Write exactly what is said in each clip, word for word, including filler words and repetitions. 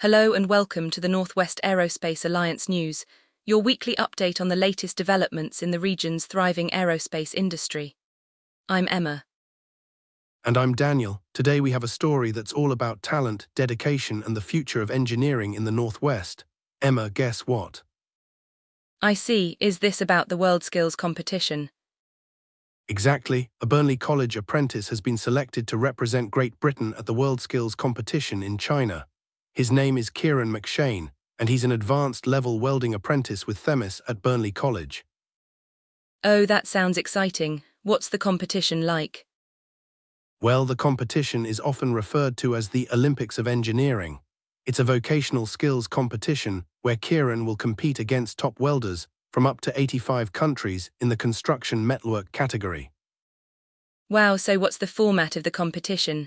Hello and welcome to the Northwest Aerospace Alliance News, your weekly update on the latest developments in the region's thriving aerospace industry. I'm Emma. And I'm Daniel. Today we have a story that's all about talent, dedication, and the future of engineering in the Northwest. Emma, guess what? I see, is this about the WorldSkills competition? Exactly. A Burnley College apprentice has been selected to represent Great Britain at the WorldSkills competition in China. His name is Kieran McShane, and he's an advanced level welding apprentice with Themis at Burnley College. Oh, that sounds exciting. What's the competition like? Well, the competition is often referred to as the Olympics of Engineering. It's a vocational skills competition where Kieran will compete against top welders from up to eighty-five countries in the construction metalwork category. Wow, so what's the format of the competition?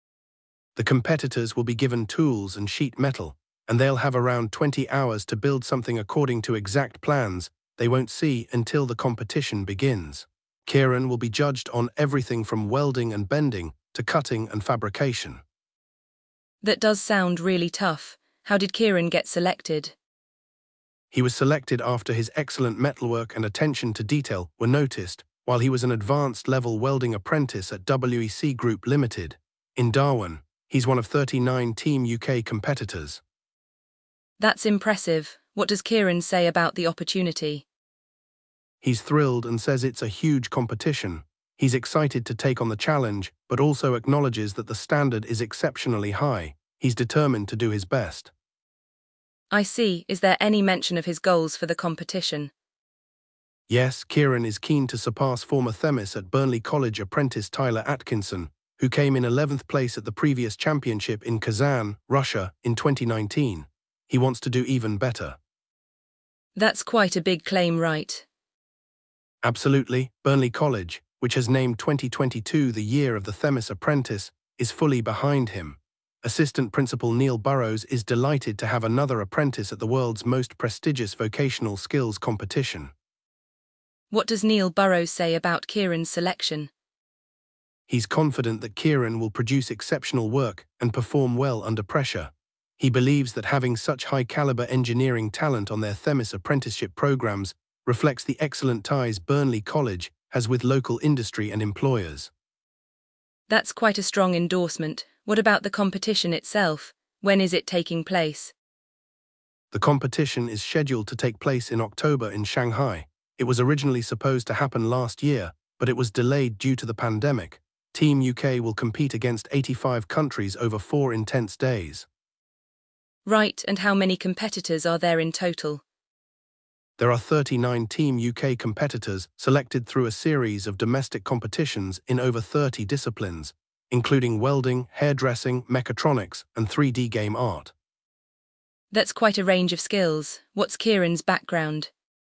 The competitors will be given tools and sheet metal, and they'll have around twenty hours to build something according to exact plans they won't see until the competition begins. Kieran will be judged on everything from welding and bending to cutting and fabrication. That does sound really tough. How did Kieran get selected? He was selected after his excellent metalwork and attention to detail were noticed while he was an advanced level welding apprentice at W E C Group Limited. In Darwin, he's one of thirty-nine Team U K competitors. That's impressive. What does Kieran say about the opportunity? He's thrilled and says it's a huge competition. He's excited to take on the challenge, but also acknowledges that the standard is exceptionally high. He's determined to do his best. I see. Is there any mention of his goals for the competition? Yes, Kieran is keen to surpass former Themis at Burnley College apprentice Tyler Atkinson, who came in eleventh place at the previous championship in Kazan, Russia, in twenty nineteen. He wants to do even better. That's quite a big claim, right? Absolutely. Burnley College, which has named twenty twenty-two the year of the Themis apprentice, is fully behind him. Assistant Principal Neil Burrows is delighted to have another apprentice at the world's most prestigious vocational skills competition. What does Neil Burrows say about Kieran's selection? He's confident that Kieran will produce exceptional work and perform well under pressure. He believes that having such high-caliber engineering talent on their Themis apprenticeship programs reflects the excellent ties Burnley College has with local industry and employers. That's quite a strong endorsement. What about the competition itself? When is it taking place? The competition is scheduled to take place in October in Shanghai. It was originally supposed to happen last year, but it was delayed due to the pandemic. Team U K will compete against eighty-five countries over four intense days. Right, and how many competitors are there in total? There are thirty-nine Team U K competitors selected through a series of domestic competitions in over thirty disciplines, including welding, hairdressing, mechatronics, and three D game art. That's quite a range of skills. What's Kieran's background?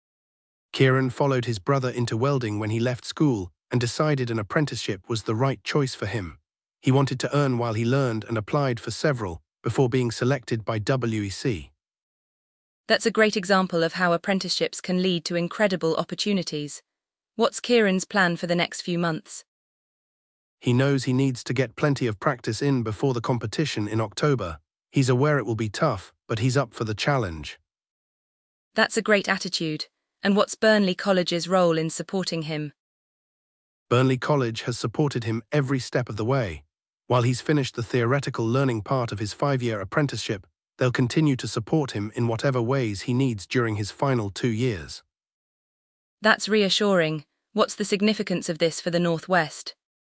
Kieran followed his brother into welding when he left school and decided an apprenticeship was the right choice for him. He wanted to earn while he learned and applied for several before being selected by W E C. That's a great example of how apprenticeships can lead to incredible opportunities. What's Kieran's plan for the next few months? He knows he needs to get plenty of practice in before the competition in October. He's aware it will be tough, but he's up for the challenge. That's a great attitude. And what's Burnley College's role in supporting him? Burnley College has supported him every step of the way. While he's finished the theoretical learning part of his five-year apprenticeship, they'll continue to support him in whatever ways he needs during his final two years. That's reassuring. What's the significance of this for the Northwest?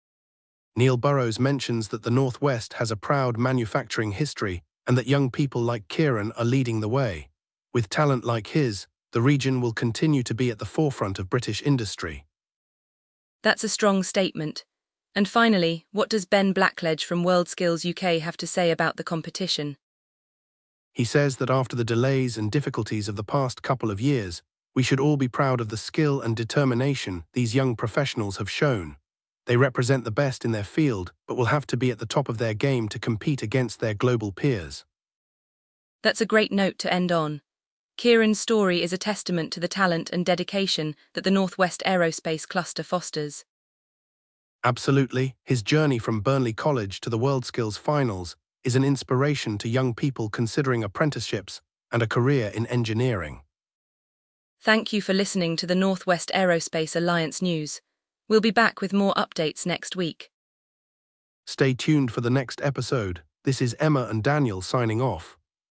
Neil Burrows mentions that the Northwest has a proud manufacturing history and that young people like Kieran are leading the way. With talent like his, the region will continue to be at the forefront of British industry. That's a strong statement. And finally, what does Ben Blackledge from WorldSkills U K have to say about the competition? He says that after the delays and difficulties of the past couple of years, we should all be proud of the skill and determination these young professionals have shown. They represent the best in their field, but will have to be at the top of their game to compete against their global peers. That's a great note to end on. Kieran's story is a testament to the talent and dedication that the Northwest Aerospace Cluster fosters. Absolutely, his journey from Burnley College to the WorldSkills finals is an inspiration to young people considering apprenticeships and a career in engineering. Thank you for listening to the Northwest Aerospace Alliance news. We'll be back with more updates next week. Stay tuned for the next episode. This is Emma and Daniel signing off.